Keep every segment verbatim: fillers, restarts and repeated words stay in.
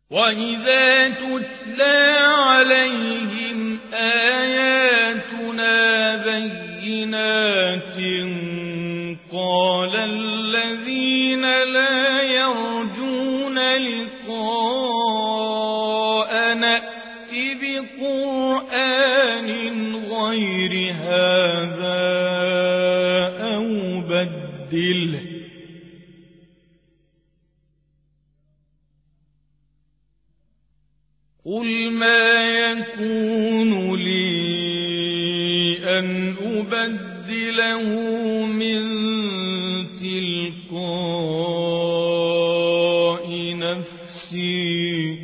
وَإِذَا تُتْلَى عَلَيْهِمْ آيَاتُنَا بَيِّنَاتٍ قَالَ الَّذِينَ لَا يَرْجُونَ لِقَاءَنَا ائْتِ بِقُرْآنٍ غَيْرِ هَذَا أَوْ بَدِّلْهُ قُلْ مَا يَكُونُ لِي أَنْ أُبَدِّلَهُ مِنْ تِلْقَاءِ نَفْسِي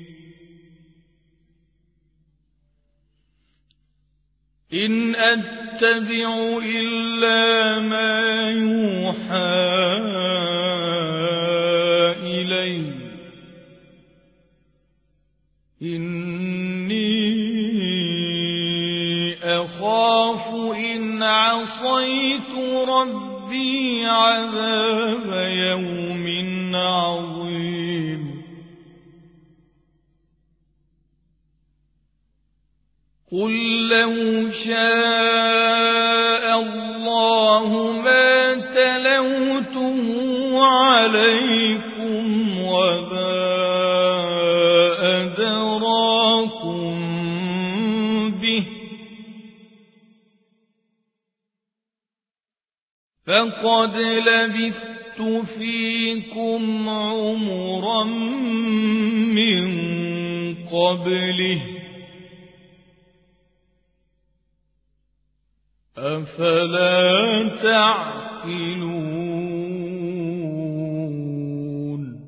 إِنْ أَتَّبِعُ إِلَّا مَا يُوحَى إِلَيَّ إِنِّي أَخَافُ إِنْ عَصَيْتُ رَبِّي عَذَابَ يَوْمٍ عَظِيمٍ قُلْ لَوْ شَاءَ اللَّهُ مَا تَلَوْتُهُ عَلَيْكُمْ وَمَا أَدْرَاكُمْ بِهِ فَقَدْ لَبِثْتُ فِيكُمْ عُمُرًا مِّن قَبْلِهِ أَفَلَا تَعْقِلُونَ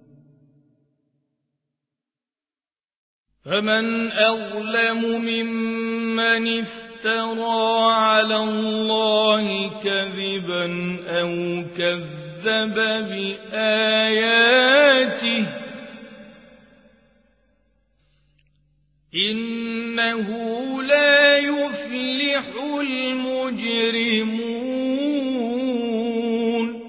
فَمَنْ أَظْلَمُ مِمَّنِ افْتَرَى عَلَى اللَّهِ كَذِبًا أَوْ كَذَّبَ بِآيَاتِهِ إِنَّهُ لَا يُفْلِحُ الْمُجْرِمُونَ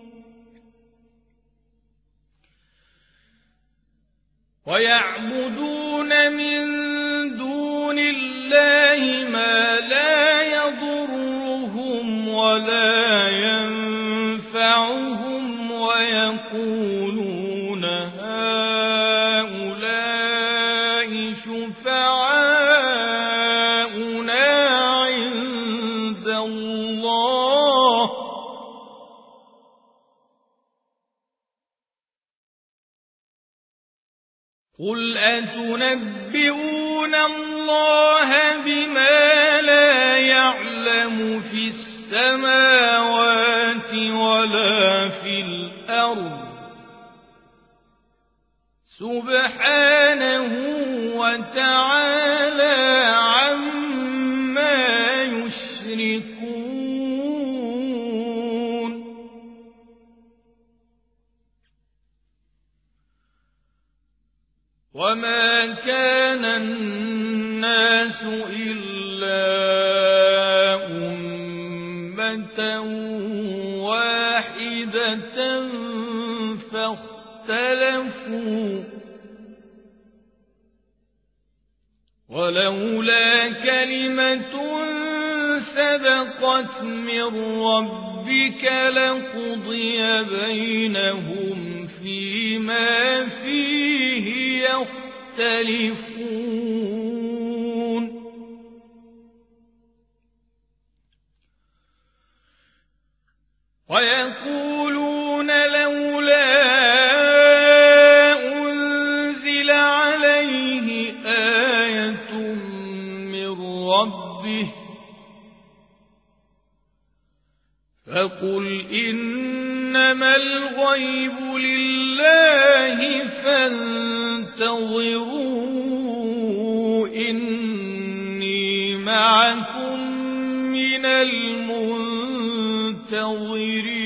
وَيَعْبُدُونَ مِن دُونِ اللَّهِ مَا لَا يَضُرُّهُمْ وَلَا يَنفَعُهُمْ وَيَقُولُونَ هَؤُلَاءِ شُفَعَاؤُنَا عِندَ اللَّهِ قُلْ أَتُنَبِّئُونَ اللَّهَ بِمَا لَا يَعْلَمُ فِي السَّمَاوَاتِ وَلَا فِي الْأَرْضِ سُبْحَانَهُ وَتَعَالَى عَمَّا يُشْرِكُونَ وَمَا كَانَ النَّاسُ إِلَّا أُمَّةً وَاحِدَةً فَاخْتَلَفُوا وَلَوْلَا كَلِمَةٌ سَبَقَتْ مِنْ رَبِّكَ لَقُضِيَ بَيْنَهُمْ فِيمَا فِيهِ يَخْتَلِفُونَ وَيَقُولُونَ لَوْلَا أُنْزِلَ عَلَيْهِ آيَةٌ مِّن رَّبِّهِ فَقُلْ إِنَّمَا الْغَيْبُ لِلَّهِ فَانتَظِرُوا إِنِّي مَعَكُمْ مِنَ الْمُنتَظِرِينَ